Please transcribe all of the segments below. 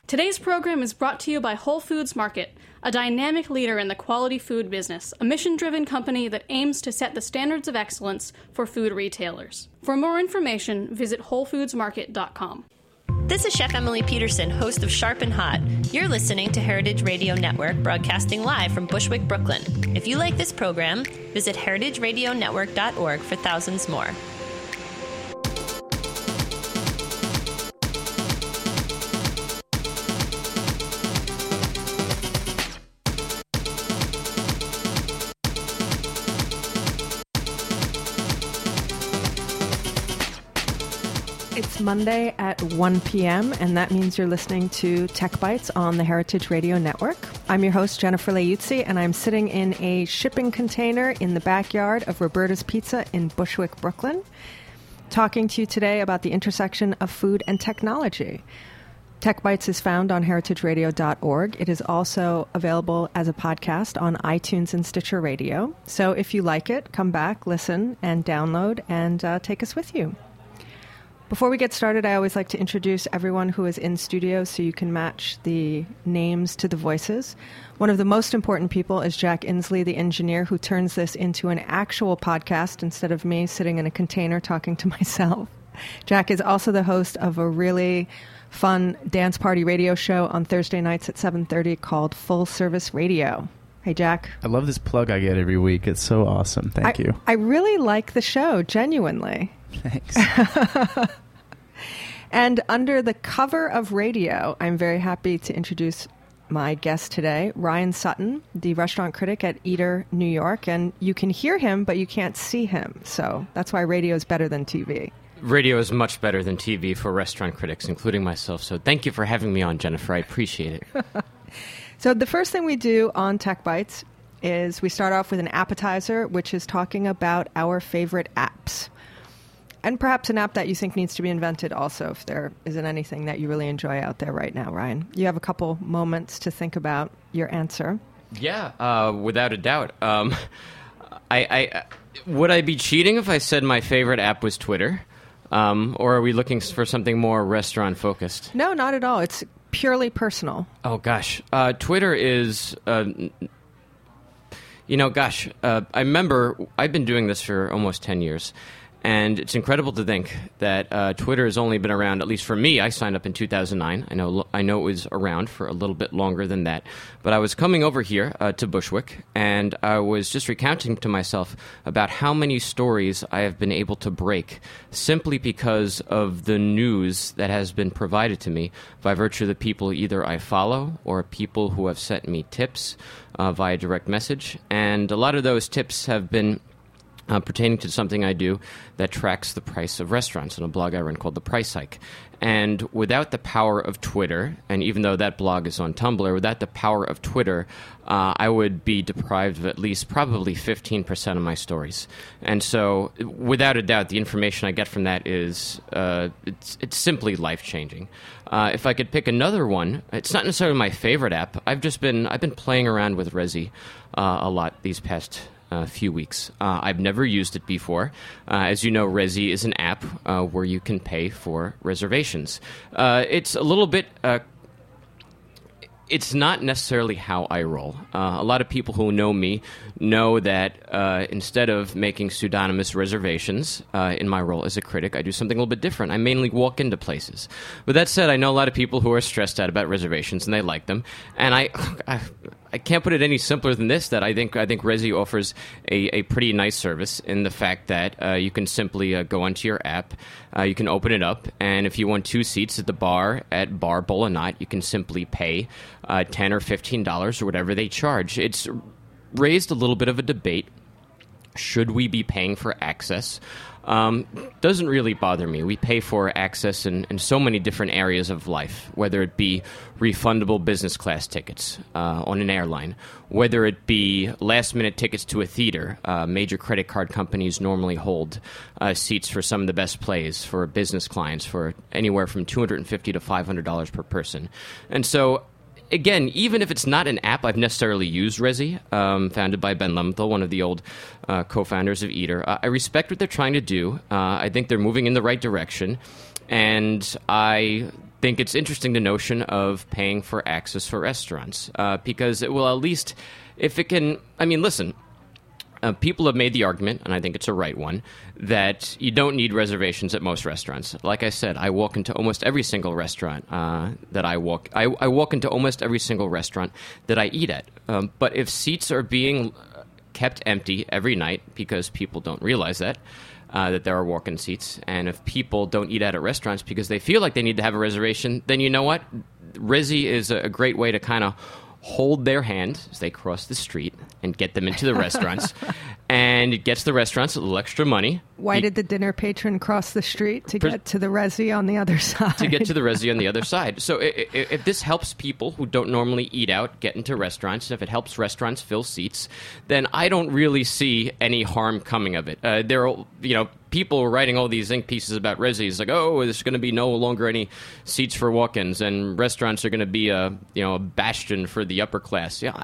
Today's program is brought to you by Whole Foods Market, a dynamic leader in the quality food business, a mission-driven company that aims to set the standards of excellence for food retailers. For more information, visit WholeFoodsMarket.com. This is Chef Emily Peterson, host of Sharp and Hot. You're listening to Heritage Radio Network, broadcasting live from Bushwick, Brooklyn. If you like this program, visit heritageradionetwork.org for thousands more. It's Monday at 1 p.m., and that means you're listening to Tech Bites on the Heritage Radio Network. I'm your host, Jennifer Leuzzi, and I'm sitting in a shipping container in the backyard of Roberta's Pizza in Bushwick, Brooklyn, talking to you today about the intersection of food and technology. Tech Bites is found on heritageradio.org. It is also available as a podcast on iTunes and Stitcher Radio. So if you like it, come back, listen, and download, and take us with you. Before we get started, I always like to introduce everyone who is in studio so you can match the names to the voices. One of the most important people is Jack Inslee, the engineer, who turns this into an actual podcast instead of me sitting in a container talking to myself. Jack is also the host of a really fun dance party radio show on Thursday nights at 7:30 called Full Service Radio. Hey, Jack. I love this plug I get every week. It's so awesome. Thank you. I really like the show, genuinely. Thanks. And under the cover of radio, I'm very happy to introduce my guest today, Ryan Sutton, the restaurant critic at Eater New York. And you can hear him, but you can't see him. So that's why radio is better than TV. Radio is much better than TV for restaurant critics, including myself. So thank you for having me on, Jennifer. I appreciate it. So the first thing we do on Tech Bites is we start off with an appetizer, which is talking about our favorite apps. And perhaps an app that you think needs to be invented also, if there isn't anything that you really enjoy out there right now, Ryan. You have a couple moments to think about your answer. Yeah, without a doubt. Would I be cheating if I said my favorite app was Twitter? Or are we looking for something more restaurant-focused? No, not at all. It's purely personal. Oh, gosh. Twitter is... I remember I've been doing this for almost 10 years. And it's incredible to think that Twitter has only been around, at least for me. I signed up in 2009. I know it was around for a little bit longer than that. But I was coming over here to Bushwick, and I was just recounting to myself about how many stories I have been able to break simply because of the news that has been provided to me by virtue of the people either I follow or people who have sent me tips via direct message. And a lot of those tips have been pertaining to something I do that tracks the price of restaurants in a blog I run called The Price Hike. And without the power of Twitter, and even though that blog is on Tumblr, without the power of Twitter, I would be deprived of at least probably 15% of my stories. And so, without a doubt, the information I get from that is it's simply life-changing. If I could pick another one, it's not necessarily my favorite app. I've been playing around with Resy a lot these past few weeks. I've never used it before. As you know, Resy is an app where you can pay for reservations. It's a little bit... it's not necessarily how I roll. A lot of people who know me know that instead of making pseudonymous reservations in my role as a critic, I do something a little bit different. I mainly walk into places. With that said, I know a lot of people who are stressed out about reservations, and they like them. And I can't put it any simpler than this, that I think Resy offers a pretty nice service in the fact that you can simply go onto your app, you can open it up, and if you want 2 seats at the bar at Bar Bowl or Not, you can simply pay $10 or $15 or whatever they charge. It's raised a little bit of a debate. Should we be paying for access? Doesn't really bother me. We pay for access in so many different areas of life, whether it be refundable business class tickets on an airline, whether it be last-minute tickets to a theater. Major credit card companies normally hold seats for some of the best plays for business clients for anywhere from $250 to $500 per person. And so, again, even if it's not an app I've necessarily used, Resy, founded by Ben Lementhal, one of the old co-founders of Eater, I respect what they're trying to do. I think they're moving in the right direction. And I think it's interesting, the notion of paying for access for restaurants, because it will at least, if it can, I mean, listen, people have made the argument, and I think it's a right one, that you don't need reservations at most restaurants. Like I said, I walk into almost every single restaurant that I walk into almost every single restaurant that I eat at. But if seats are being kept empty every night because people don't realize that there are walk-in seats, and if people don't eat out at restaurants because they feel like they need to have a reservation, then you know what? Resy is a great way to kind of hold their hand as they cross the street and get them into the restaurants. And it gets the restaurants a little extra money. Why did the dinner patron cross the street? To get to the Resy on the other side. To get to the Resy on the other side. So if this helps people who don't normally eat out get into restaurants, if it helps restaurants fill seats, then I don't really see any harm coming of it. There are, people writing all these think pieces about Resy. It's like, oh, there's going to be no longer any seats for walk-ins, and restaurants are going to be a bastion for the upper class. Yeah.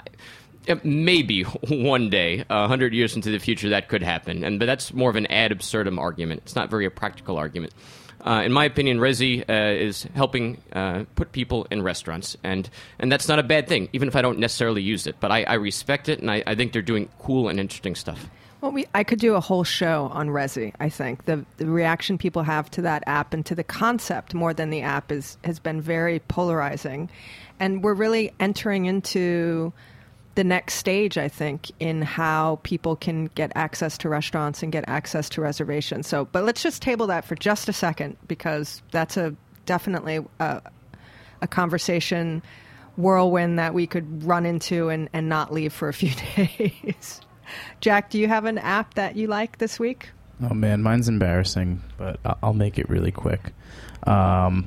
Maybe one day, 100 years into the future, that could happen. But that's more of an ad absurdum argument. It's not very a practical argument. In my opinion, Resy is helping put people in restaurants. And that's not a bad thing, even if I don't necessarily use it. But I respect it, and I think they're doing cool and interesting stuff. Well, I could do a whole show on Resy, I think. The reaction people have to that app and to the concept more than the app has been very polarizing. And we're really entering into the next stage, I think, in how people can get access to restaurants and get access to reservations. But let's just table that for just a second, because that's definitely a conversation whirlwind that we could run into and not leave for a few days. Jack, do you have an app that you like this week? Oh, man, mine's embarrassing, but I'll make it really quick. I'm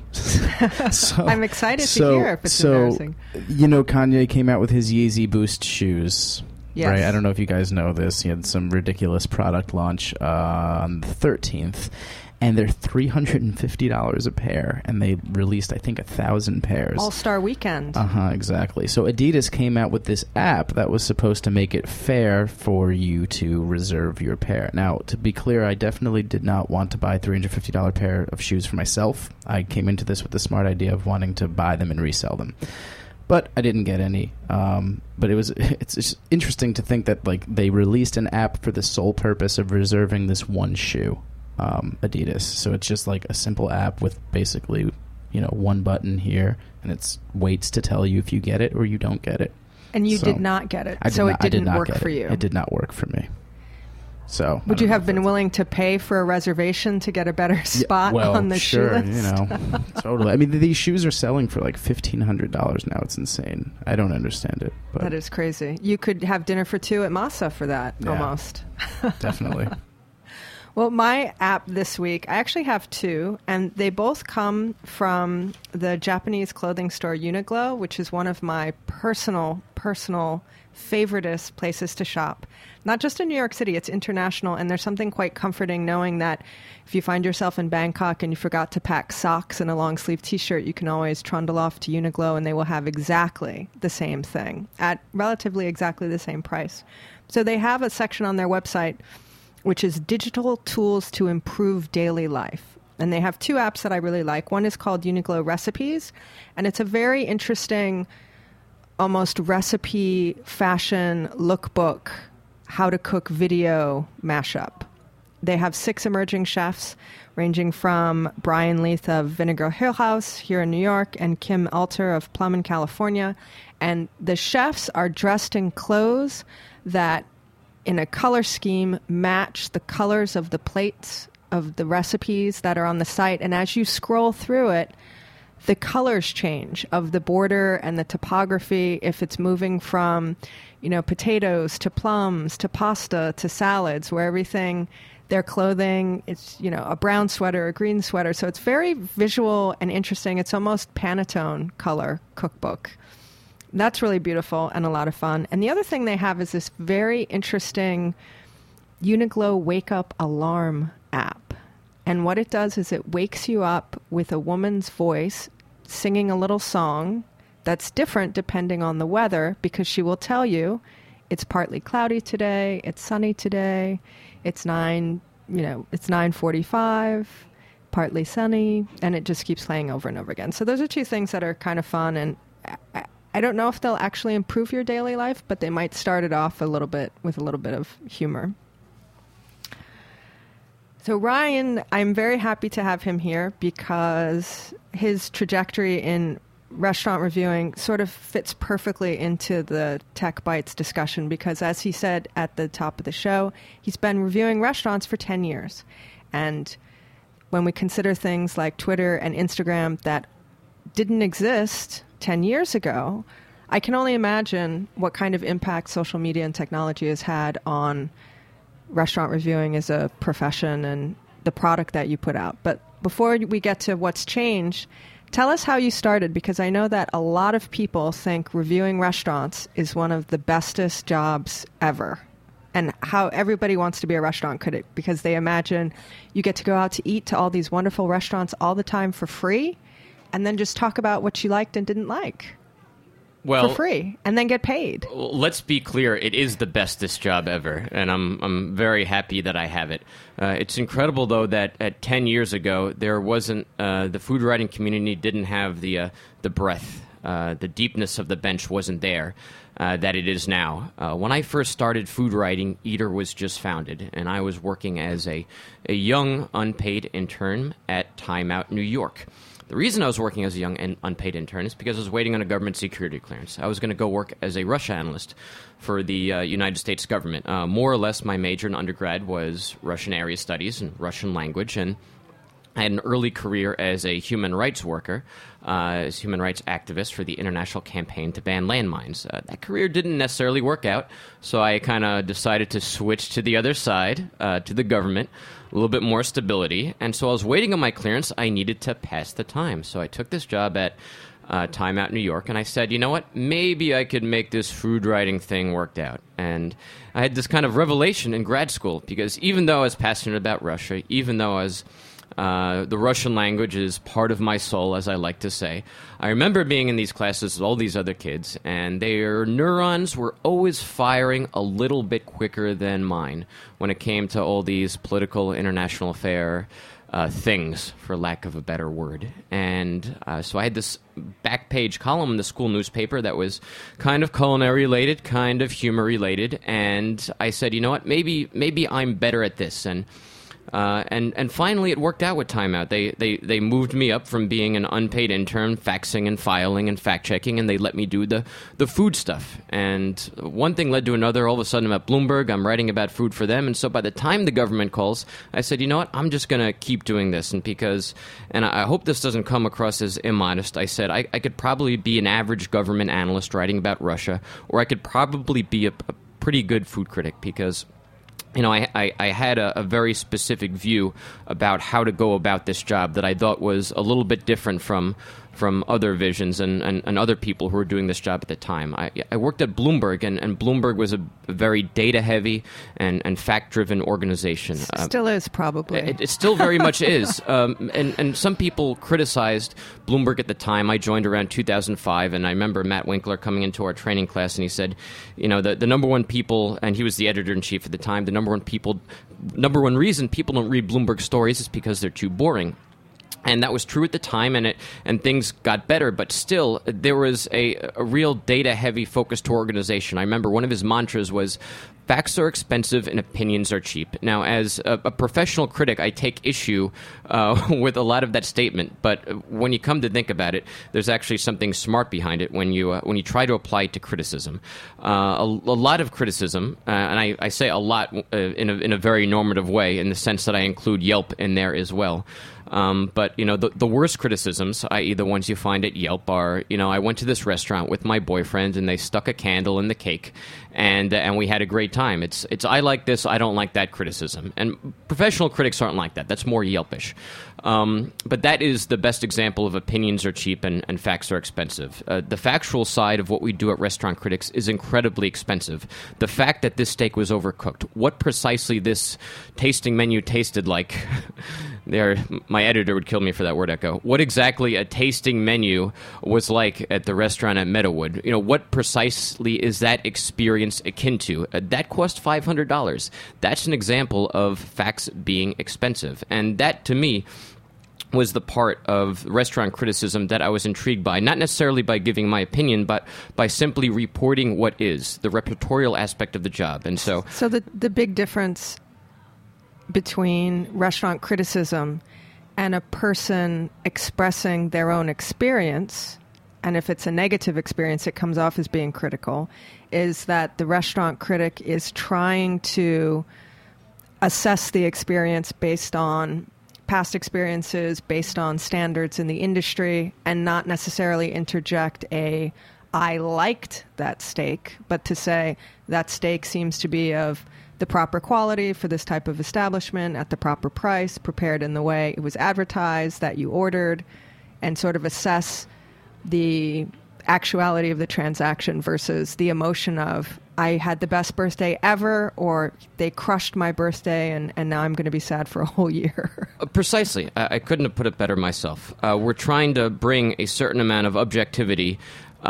excited to hear if it's embarrassing. Kanye came out with his Yeezy Boost shoes. Yes. Right? I don't know if you guys know this. He had some ridiculous product launch on the 13th. And they're $350 a pair, and they released, I think, 1,000 pairs. All-Star Weekend. Exactly. So Adidas came out with this app that was supposed to make it fair for you to reserve your pair. Now, to be clear, I definitely did not want to buy a $350 pair of shoes for myself. I came into this with the smart idea of wanting to buy them and resell them. But I didn't get any. But it's just interesting to think that they released an app for the sole purpose of reserving this one shoe. Adidas. So it's just like a simple app with basically, one button here, and it's waits to tell you if you get it or you don't get it. And you did not get it, so it didn't work for you. It did not work for me. So would you have been willing to pay for a reservation to get a better spot on the shoe list? Totally. I mean, these shoes are selling for like $1,500 now. It's insane. I don't understand it. But that is crazy. You could have dinner for two at Masa for that, almost. Definitely. Well, my app this week, I actually have two, and they both come from the Japanese clothing store Uniqlo, which is one of my personal favoritist places to shop. Not just in New York City, it's international, and there's something quite comforting knowing that if you find yourself in Bangkok and you forgot to pack socks and a long-sleeve T-shirt, you can always trundle off to Uniqlo, and they will have exactly the same thing at relatively exactly the same price. So they have a section on their website which is digital tools to improve daily life. And they have two apps that I really like. One is called Uniqlo Recipes, and it's a very interesting, almost recipe fashion lookbook, how to cook video mashup. They have 6 emerging chefs, ranging from Brian Leith of Vinegar Hill House here in New York and Kim Alter of Plum in California. And the chefs are dressed in clothes that in a color scheme match the colors of the plates of the recipes that are on the site. And as you scroll through it, the colors change of the border and the topography, if it's moving from, potatoes to plums to pasta to salads, where everything, their clothing, it's, a brown sweater, a green sweater. So it's very visual and interesting. It's almost Pantone color cookbook. That's really beautiful and a lot of fun. And the other thing they have is this very interesting Uniqlo Wake Up Alarm app. And what it does is it wakes you up with a woman's voice singing a little song that's different depending on the weather, because she will tell you it's partly cloudy today, it's sunny today, it's 9:45, Partly Sunny, and it just keeps playing over and over again. So those are two things that are kind of fun, and I don't know if they'll actually improve your daily life, but they might start it off with a little bit of humor. So Ryan, I'm very happy to have him here because his trajectory in restaurant reviewing sort of fits perfectly into the Tech Bites discussion because, as he said at the top of the show, he's been reviewing restaurants for 10 years. And when we consider things like Twitter and Instagram that didn't exist 10 years ago, I can only imagine what kind of impact social media and technology has had on restaurant reviewing as a profession and the product that you put out. But before we get to what's changed, tell us how you started, because I know that a lot of people think reviewing restaurants is one of the bestest jobs ever, and how everybody wants to be a restaurant critic because they imagine you get to go out to eat to all these wonderful restaurants all the time for free and then just talk about what you liked and didn't like. For free, and then get paid. Let's be clear, it is the bestest job ever, and I'm very happy that I have it. It's incredible, though, that at 10 years ago, there wasn't, the food writing community didn't have the breadth, the deepness of the bench wasn't there that it is now. When I first started food writing, Eater was just founded, and I was working as a young unpaid intern at Time Out New York. The reason I was working as a young and unpaid intern is because I was waiting on a government security clearance. I was going to go work as a Russia analyst for the United States government. More or less, my major in undergrad was Russian area studies and Russian language, and I had an early career as a human rights worker, as human rights activist for the International Campaign to Ban Landmines. That career didn't necessarily work out, so I kind of decided to switch to the other side, to the government, a little bit more stability. And so I was waiting on my clearance. I needed to pass the time. So I took this job at Time Out New York, and I said, you know what, maybe I could make this food writing thing work out. And I had this kind of revelation in grad school, because even though I was passionate about Russia, even though I was the Russian language is part of my soul, as I like to say. I remember being in these classes with all these other kids, and their neurons were always firing a little bit quicker than mine when it came to all these political, international affair things, for lack of a better word. And so I had this back page column in the school newspaper that was kind of culinary related, kind of humor related, and I said, you know what, maybe I'm better at this. And finally, it worked out with Time Out. They moved me up from being an unpaid intern, faxing and filing and fact-checking, and they let me do the food stuff. And one thing led to another. All of a sudden, I'm at Bloomberg. I'm writing about food for them. And so by the time the government calls, I said, you know what? I'm just going to keep doing this. And I hope this doesn't come across as immodest. I said I could probably be an average government analyst writing about Russia, or I could probably be a pretty good food critic, because you know, I had a very specific view about how to go about this job that I thought was a little bit different from other visions and other people who were doing this job at the time. I worked at Bloomberg, and Bloomberg was a very data-heavy and fact-driven organization. Still is, probably. It still very much is. And some people criticized Bloomberg at the time. I joined around 2005, and I remember Matt Winkler coming into our training class, and he said, you know, the number one people, and he was the editor-in-chief at the time, the number one reason people don't read Bloomberg stories is because they're too boring. And that was true at the time, and things got better. But still, there was a real data-heavy focus to organization. I remember one of his mantras was, facts are expensive and opinions are cheap. Now, as a professional critic, I take issue with a lot of that statement. But when you come to think about it, there's actually something smart behind it when you try to apply it to criticism. A lot of criticism, and I say a lot in a very normative way, in the sense that I include Yelp in there as well. But, you know, the worst criticisms, i.e. the ones you find at Yelp, are, you know, I went to this restaurant with my boyfriend and they stuck a candle in the cake and we had a great time. It's I like this, I don't like that criticism. And professional critics aren't like that. That's more Yelpish. But that is the best example of opinions are cheap and facts are expensive. The factual side of what we do at Restaurant Critics is incredibly expensive. The fact that this steak was overcooked, what precisely this tasting menu tasted like, my editor would kill me for that word echo. What exactly a tasting menu was like at the restaurant at Meadowood? You know, what precisely is that experience akin to? That cost $500. That's an example of facts being expensive. And that, to me, was the part of restaurant criticism that I was intrigued by, not necessarily by giving my opinion, but by simply reporting what is, the repertorial aspect of the job. And so the big difference between restaurant criticism and a person expressing their own experience, and if it's a negative experience, it comes off as being critical, is that the restaurant critic is trying to assess the experience based on past experiences, based on standards in the industry, and not necessarily interject I liked that steak, but to say that steak seems to be of the proper quality for this type of establishment at the proper price, prepared in the way it was advertised that you ordered, and sort of assess the actuality of the transaction versus the emotion of, I had the best birthday ever, or they crushed my birthday and now I'm going to be sad for a whole year. Precisely. I couldn't have put it better myself. We're trying to bring a certain amount of objectivity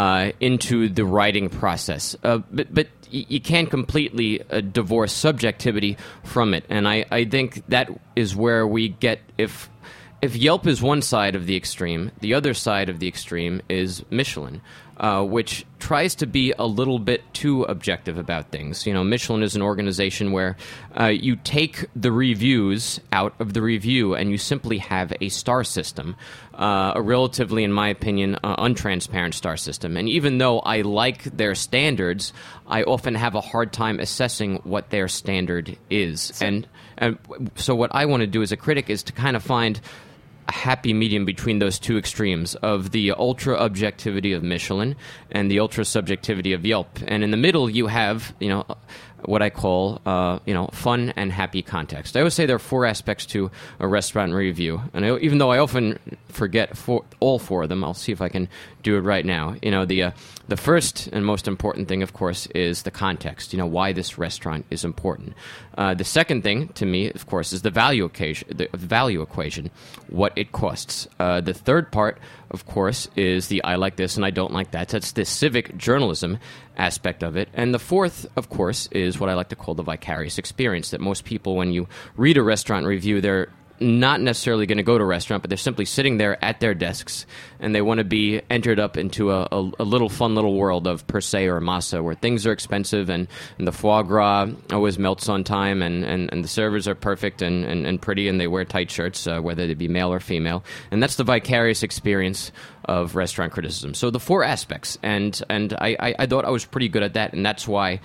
into the writing process. But you can't completely divorce subjectivity from it. And I think that is where we get, if Yelp is one side of the extreme, the other side of the extreme is Michelin, which tries to be a little bit too objective about things. You know, Michelin is an organization where you take the reviews out of the review and you simply have a star system, a relatively, in my opinion, untransparent star system. And even though I like their standards, I often have a hard time assessing what their standard is. And so what I want to do as a critic is to kind of find a happy medium between those two extremes of the ultra-objectivity of Michelin and the ultra-subjectivity of Yelp. And in the middle, you have, what I call, fun and happy context. I always say there are 4 aspects to a restaurant review. And even though I often forget all 4 of them, I'll see if I can do it right now. The first and most important thing, of course, is the context, why this restaurant is important. The second thing, to me, of course, is the value equation, what it costs. The third part, of course, is the I like this and I don't like that. That's the civic journalism aspect of it. And the fourth, of course, is what I like to call the vicarious experience, that most people, when you read a restaurant review, they're not necessarily going to go to a restaurant, but they're simply sitting there at their desks, and they want to be entered up into a little fun little world of per se or masa, where things are expensive and the foie gras always melts on time, and the servers are perfect and pretty, and they wear tight shirts, whether they be male or female. And that's the vicarious experience of restaurant criticism. So the 4 aspects, and I thought I was pretty good at that, and that's why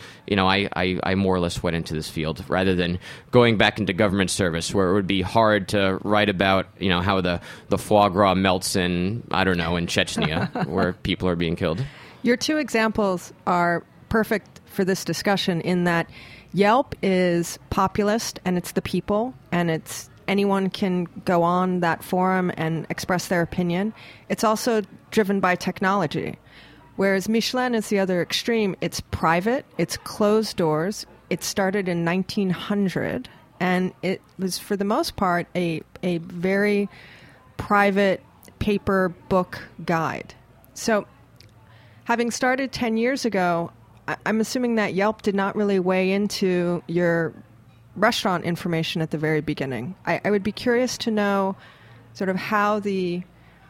I more or less went into this field rather than going back into government service, where it would be hard to write about how the foie gras melts in Chechnya, where people are being killed. Your 2 examples are perfect for this discussion in that Yelp is populist and it's the people, and it's anyone can go on that forum and express their opinion. It's also driven by technology. Whereas Michelin is the other extreme. It's private, it's closed doors. It started in 1900, and it was, for the most part, a very private paper book guide. So having started 10 years ago, I'm assuming that Yelp did not really weigh into your restaurant information at the very beginning. I would be curious to know sort of how the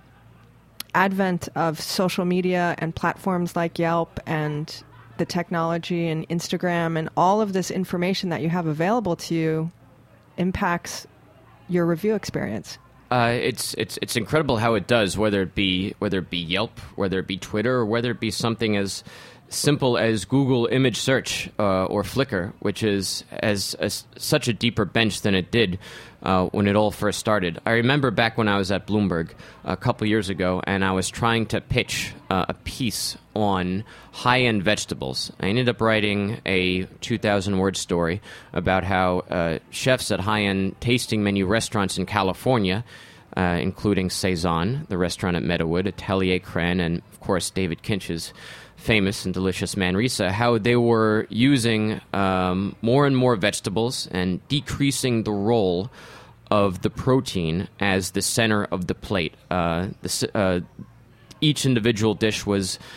advent of social media and platforms like Yelp and the technology and Instagram and all of this information that you have available to you impacts your review experience. It's incredible how it does, whether it be Yelp, whether it be Twitter, or whether it be something as simple as Google image search or Flickr, which is such a deeper bench than it did when it all first started. I remember back when I was at Bloomberg a couple years ago, and I was trying to pitch a piece on high-end vegetables. I ended up writing a 2,000-word story about how chefs at high-end tasting menu restaurants in California, including Cezanne, the restaurant at Meadowood, Atelier Cren, and, of course, David Kinch's famous and delicious Manresa, how they were using more and more vegetables and decreasing the role of the protein as the center of the plate. Each individual dish was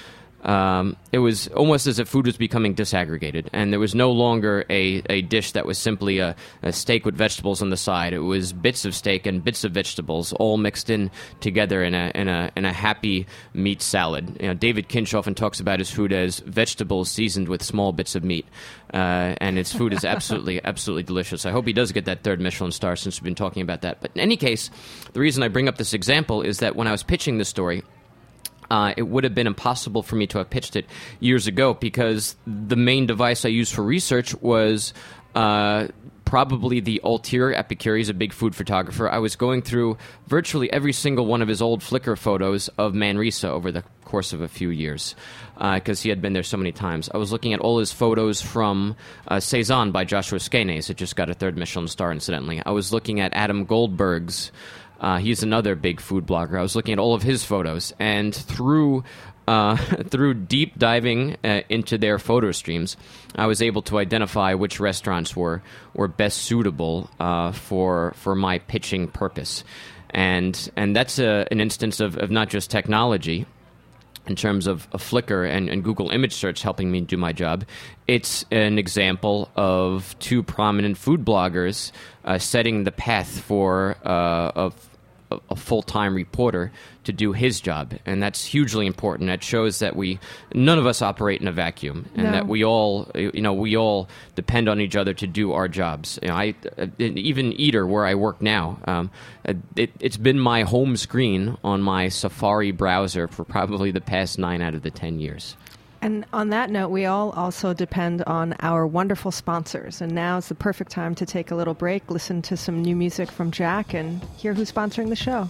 it was almost as if food was becoming disaggregated, and there was no longer a dish that was simply a steak with vegetables on the side. It was bits of steak and bits of vegetables all mixed in together in a happy meat salad. David Kinch often talks about his food as vegetables seasoned with small bits of meat, and his food is absolutely delicious. I hope he does get that 3rd Michelin star, since we've been talking about that. But in any case, the reason I bring up this example is that when I was pitching this story, it would have been impossible for me to have pitched it years ago, because the main device I used for research was probably the Altier Epicure. He's a big food photographer. I was going through virtually every single one of his old Flickr photos of Manresa over the course of a few years, because he had been there so many times. I was looking at all his photos from Cezanne by Joshua Skenes. It just got a 3rd Michelin star, incidentally. I was looking at Adam Goldberg's. He's another big food blogger. I was looking at all of his photos, and through deep diving into their photo streams, I was able to identify which restaurants were best suitable for my pitching purpose. And that's an instance of not just technology in terms of Flickr and Google image search helping me do my job. It's an example of 2 prominent food bloggers setting the path for a full-time reporter to do his job, and that's hugely important. That shows that none of us operate in a vacuum, and that we all depend on each other to do our jobs. Even Eater, where I work now, it's been my home screen on my Safari browser for probably the past 9 out of the 10 years. And on that note, we all also depend on our wonderful sponsors. And now is the perfect time to take a little break, listen to some new music from Jack, and hear who's sponsoring the show.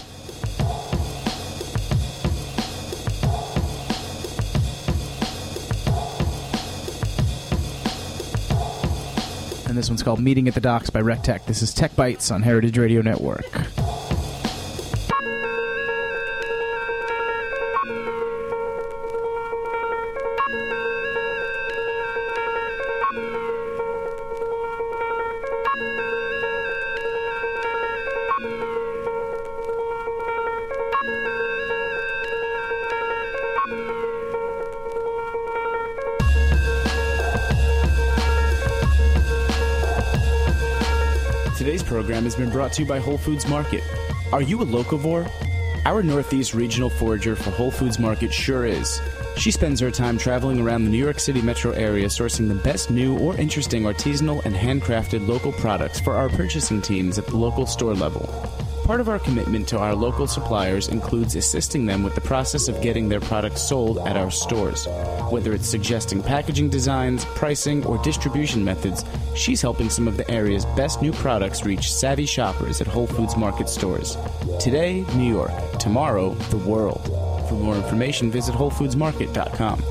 And this one's called Meeting at the Docks by RecTech. This is Tech Bites on Heritage Radio Network. Today's program has been brought to you by Whole Foods Market. Are you a locavore? Our Northeast regional forager for Whole Foods Market sure is. She spends her time traveling around the New York City metro area sourcing the best new or interesting artisanal and handcrafted local products for our purchasing teams at the local store level. Part of our commitment to our local suppliers includes assisting them with the process of getting their products sold at our stores. Whether it's suggesting packaging designs, pricing, or distribution methods, she's helping some of the area's best new products reach savvy shoppers at Whole Foods Market stores. Today, New York. Tomorrow, the world. For more information, visit WholeFoodsMarket.com.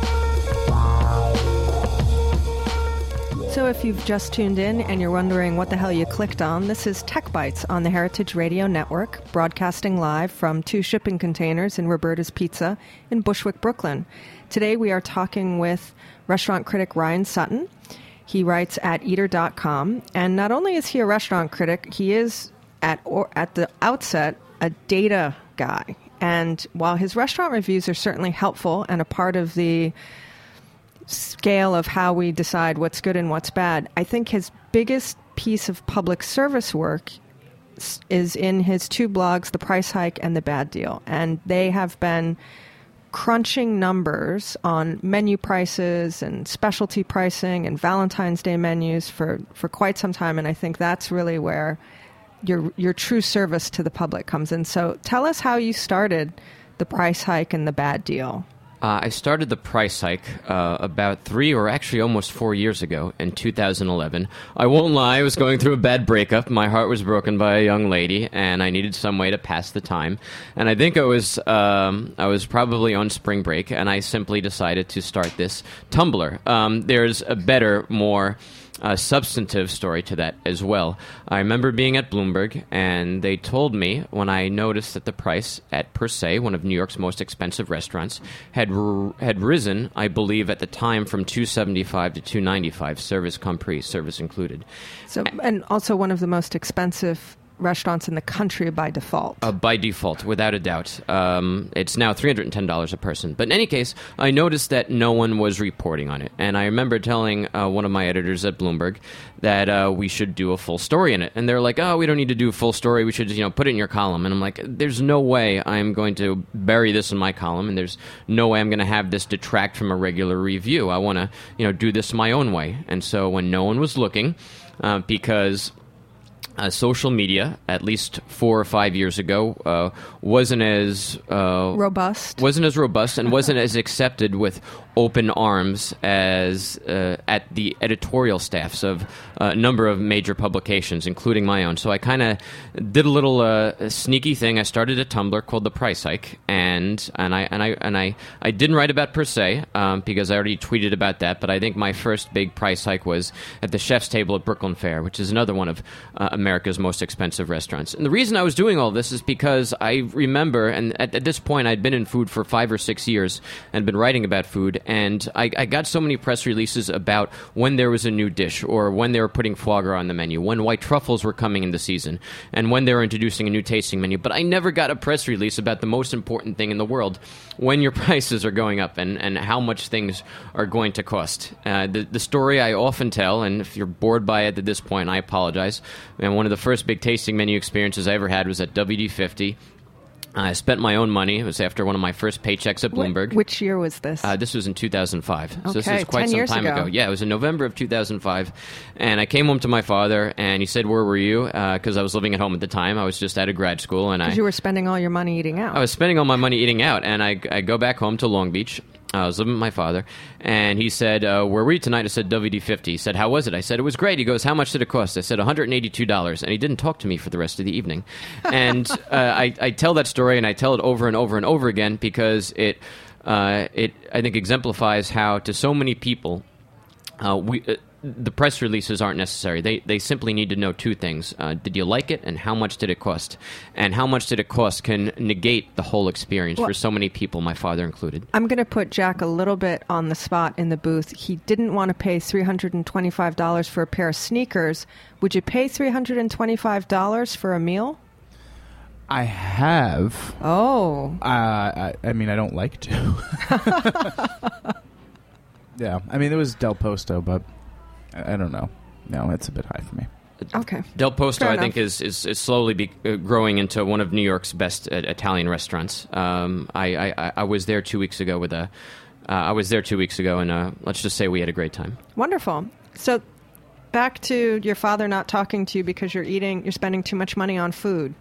So if you've just tuned in and you're wondering what the hell you clicked on, this is Tech Bites on the Heritage Radio Network, broadcasting live from 2 shipping containers in Roberta's Pizza in Bushwick, Brooklyn. Today we are talking with restaurant critic Ryan Sutton. He writes at eater.com, and not only is he a restaurant critic, he is at the outset a data guy. And while his restaurant reviews are certainly helpful and a part of the scale of how we decide what's good and what's bad, I think his biggest piece of public service work is in his 2 blogs, The Price Hike and The Bad Deal. And they have been crunching numbers on menu prices and specialty pricing and Valentine's Day menus for quite some time. And I think that's really where your true service to the public comes in. So tell us how you started The Price Hike and The Bad Deal. I started The Price Hike about 3 or actually almost 4 years ago in 2011. I won't lie, I was going through a bad breakup. My heart was broken by a young lady, and I needed some way to pass the time. And I think I was probably on spring break, and I simply decided to start this Tumblr. There's a better, more substantive story to that as well. I remember being at Bloomberg, and they told me when I noticed that the price at Per Se, one of New York's most expensive restaurants, had risen, I believe at the time, from $275 to $295, service compris, service included. So, and also one of the most expensive restaurants in the country by default. By default, without a doubt. It's now $310 a person. But in any case, I noticed that no one was reporting on it. And I remember telling one of my editors at Bloomberg that we should do a full story in it. And they're like, oh, we don't need to do a full story. We should just, put it in your column. And I'm like, there's no way I'm going to bury this in my column, and there's no way I'm going to have this detract from a regular review. I want to, do this my own way. And so when no one was looking, because social media, at least 4 or 5 years ago, wasn't as robust, and wasn't as accepted with open arms as at the editorial staffs of a number of major publications, including my own. So I kind of did a little sneaky thing. I started a Tumblr called The Price Hike, and I didn't write about per se because I already tweeted about that. But I think my first big price hike was at the Chef's Table at Brooklyn Fare, which is another one of America's most expensive restaurants. And the reason I was doing all this is because I remember, and at this point I'd been in food for 5 or 6 years and been writing about food, and I got so many press releases about when there was a new dish, or when they were putting foie gras on the menu, when white truffles were coming into season, and when they were introducing a new tasting menu. But I never got a press release about the most important thing in the world, when your prices are going up and how much things are going to cost. The story I often tell, and if you're bored by it at this point, I apologize. And one of the first big tasting menu experiences I ever had was at WD-50. I spent my own money. It was after one of my first paychecks at Bloomberg. Which year was this? This was in 2005. Okay, so this was quite 10 some years time ago. Yeah, it was in November of 2005. And I came home to my father, and he said, where were you? Because I was living at home at the time. I was just out of grad school. Because you were spending all your money eating out. I was spending all my money eating out. And I go back home to Long Beach. I was living with my father, and he said, where were you tonight? I said, WD-50. He said, how was it? I said, it was great. He goes, how much did it cost? I said, $182. And he didn't talk to me for the rest of the evening. And I tell that story, and I tell it over and over and over again because it I think, exemplifies how, to so many people, the press releases aren't necessary. They simply need to know two things. Did you like it, and how much did it cost? And how much did it cost can negate the whole experience for so many people, my father included. I'm going to put Jack a little bit on the spot in the booth. He didn't want to pay $325 for a pair of sneakers. Would you pay $325 for a meal? I have. Oh. I mean, I don't like to. Yeah. I mean, it was Del Posto, but I don't know. No, it's a bit high for me. Okay. Del Posto, Fair I think, is slowly growing into one of New York's best Italian restaurants. I was there 2 weeks ago and let's just say we had a great time. Wonderful. So, back to your father not talking to you because you're spending too much money on food.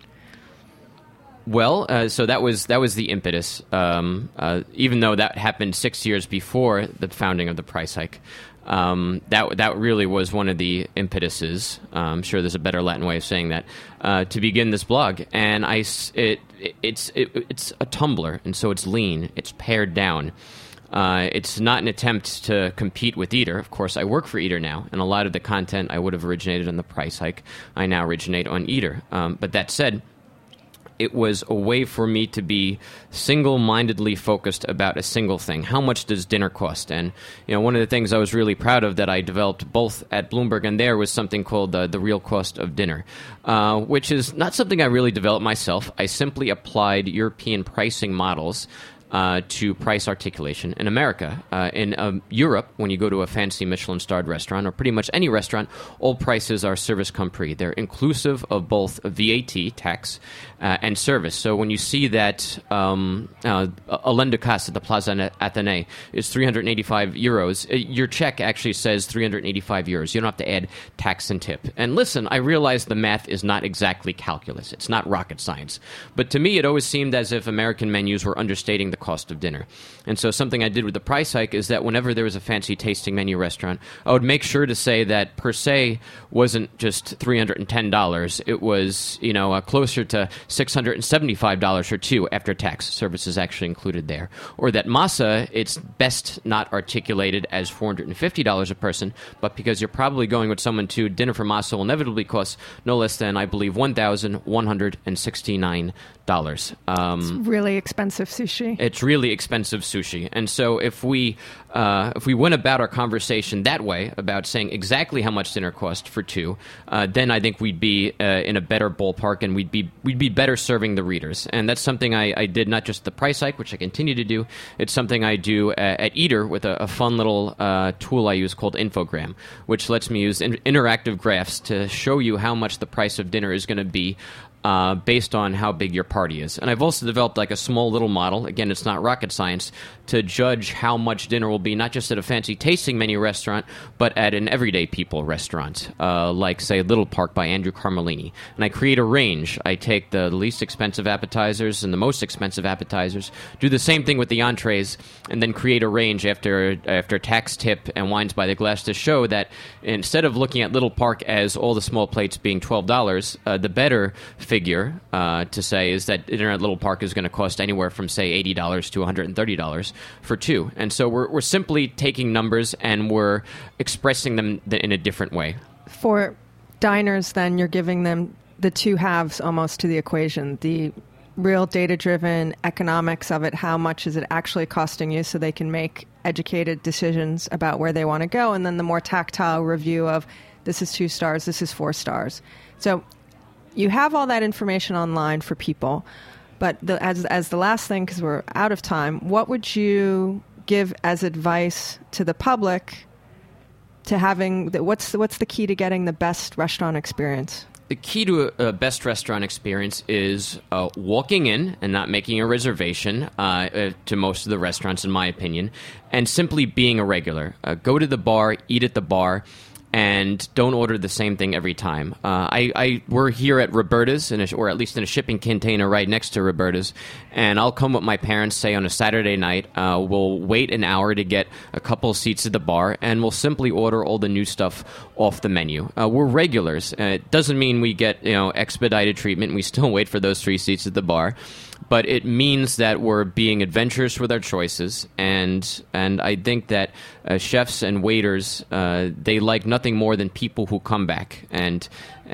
Well, so that was the impetus. Even though that happened 6 years before the founding of the price hike, that really was one of the impetuses. I'm sure there's a better Latin way of saying that, to begin this blog. And it's a Tumblr, and so it's lean. It's pared down. It's not an attempt to compete with Eater. Of course, I work for Eater now, and a lot of the content I would have originated on the price hike, I now originate on Eater. But that said, it was a way for me to be single-mindedly focused about a single thing. How much does dinner cost? And one of the things I was really proud of that I developed both at Bloomberg and there was something called the real cost of dinner, which is not something I really developed myself. I simply applied European pricing models to price articulation in America. In Europe, when you go to a fancy Michelin-starred restaurant, or pretty much any restaurant, all prices are service compris. They're inclusive of both VAT, tax, and service. So when you see that Alain Ducasse at the Plaza Athénée is €385, your check actually says €385. You don't have to add tax and tip. And listen, I realize the math is not exactly calculus. It's not rocket science. But to me, it always seemed as if American menus were understating the cost of dinner. And so something I did with the price hike is that whenever there was a fancy tasting menu restaurant, I would make sure to say that per se wasn't just $310. It was, closer to $675 or two after tax. Services actually included there. Or that masa, it's best not articulated as $450 a person, but because you're probably going with someone to dinner for masa will inevitably cost no less than, I believe, $1,169. It's really expensive sushi. it's really expensive sushi. And so if we went about our conversation that way, about saying exactly how much dinner cost for two, then I think we'd be in a better ballpark, and we'd be better serving the readers. And that's something I did, not just the price hike, which I continue to do. It's something I do at Eater with a fun little tool I use called Infogram, which lets me use interactive graphs to show you how much the price of dinner is going to be based on how big your party is. And I've also developed like a small little model, again, it's not rocket science, to judge how much dinner will be, not just at a fancy tasting menu restaurant, but at an everyday people restaurant, like, say, Little Park by Andrew Carmelini. And I create a range. I take the least expensive appetizers and the most expensive appetizers, do the same thing with the entrees, and then create a range after tax, tip, and wines by the glass to show that instead of looking at Little Park as all the small plates being $12, the better figure to say is that dinner at Little Park is going to cost anywhere from, say, $80 to $130 for two. And so we're simply taking numbers and we're expressing them in a different way. For diners, then, you're giving them the two halves almost to the equation. The real data-driven economics of it, how much is it actually costing you, so they can make educated decisions about where they want to go, and then the more tactile review of this is 2 stars, this is 4 stars. So you have all that information online for people, but as the last thing, because we're out of time, what would you give as advice to the public to having what's the key to getting the best restaurant experience? The key to a best restaurant experience is walking in and not making a reservation to most of the restaurants, in my opinion, and simply being a regular. Go to the bar, eat at the bar, and don't order the same thing every time. We're here at Roberta's, or at least in a shipping container right next to Roberta's, and I'll come with my parents, say, on a Saturday night. We'll wait an hour to get a couple of seats at the bar, and we'll simply order all the new stuff off the menu. We're regulars. It doesn't mean we get expedited treatment. We still wait for those 3 seats at the bar. But it means that we're being adventurous with our choices, and I think that chefs and waiters, they like nothing more than people who come back, and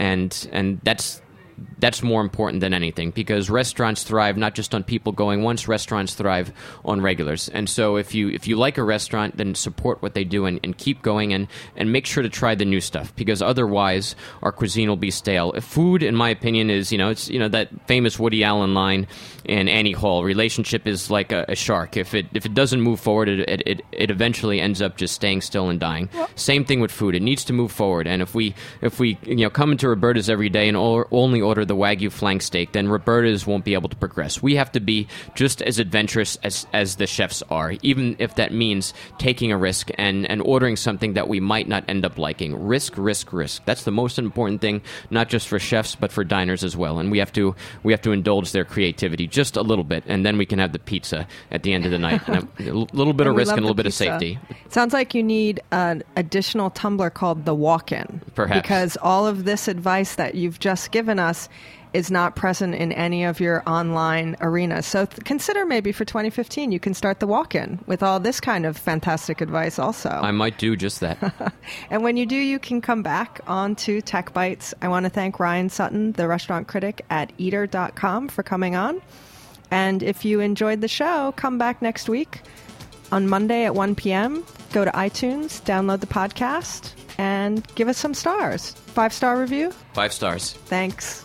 that's more important than anything, because restaurants thrive not just on people going once, restaurants thrive on regulars. And so if you like a restaurant, then support what they do and keep going, and make sure to try the new stuff, because otherwise our cuisine will be stale. Food, in my opinion, is it's that famous Woody Allen line in Annie Hall, relationship is like a shark. If it doesn't move forward, it eventually ends up just staying still and dying. Well, same thing with food. It needs to move forward. And if we come into Roberta's every day and only order the Wagyu flank steak, then Roberta's won't be able to progress. We have to be just as adventurous as the chefs are, even if that means taking a risk and ordering something that we might not end up liking. Risk. That's the most important thing, not just for chefs, but for diners as well. And we have to indulge their creativity just a little bit, and then we can have the pizza at the end of the night. A little bit of risk and a little bit of safety. Sounds like you need an additional tumbler called the walk-in. Perhaps. Because all of this advice that you've just given us is not present in any of your online arenas. So consider maybe for 2015 you can start the walk-in with all this kind of fantastic advice also. I might do just that. And when you do, you can come back on to Tech Bites. I want to thank Ryan Sutton, the restaurant critic at Eater.com, for coming on. And if you enjoyed the show, come back next week on Monday at 1 p.m. Go to iTunes, download the podcast, and give us some stars. 5-star review? 5 stars. Thanks.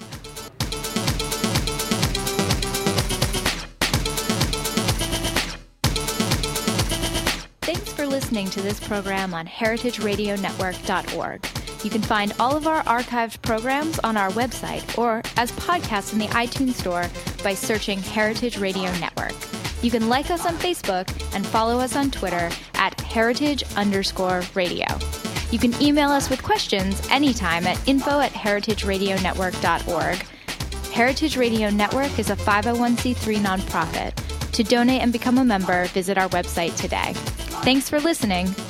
Thanks for listening to this program on heritageradionetwork.org. You can find all of our archived programs on our website or as podcasts in the iTunes Store by searching Heritage Radio Network. You can like us on Facebook and follow us on Twitter at @heritage_radio. You can email us with questions anytime at info@heritageradionetwork.org. Heritage Radio Network is a 501c3 nonprofit. To donate and become a member, visit our website today. Thanks for listening.